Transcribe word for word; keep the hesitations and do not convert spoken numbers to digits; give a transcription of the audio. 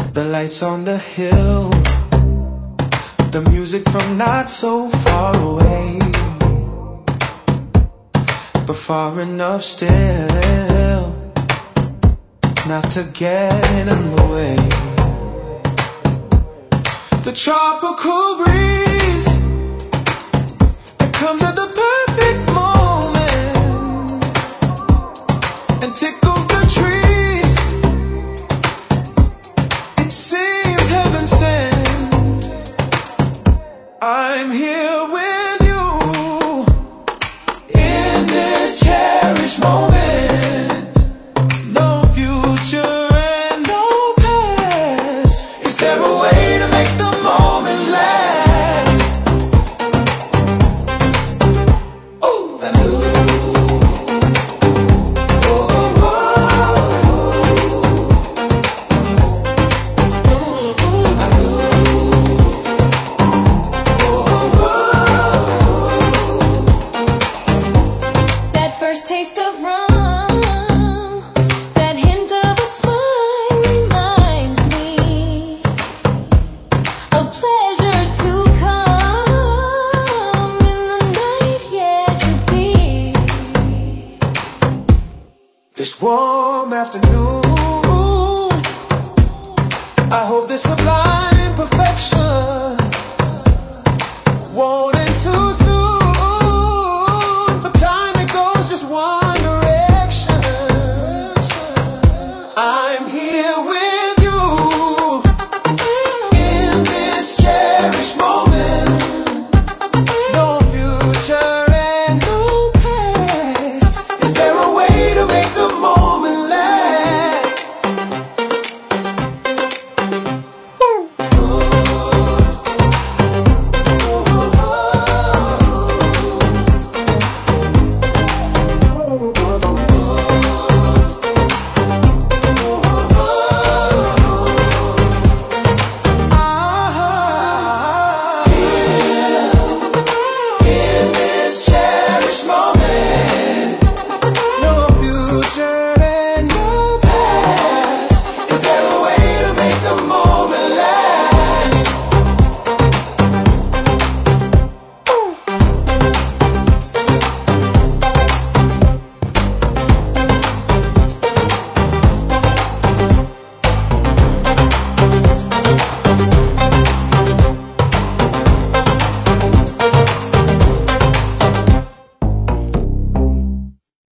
The lights on the hill, the music from not so far away, but far enough still not to get in the way. The tropical breeze that comes at the perfect moment and tickles the trees. It sings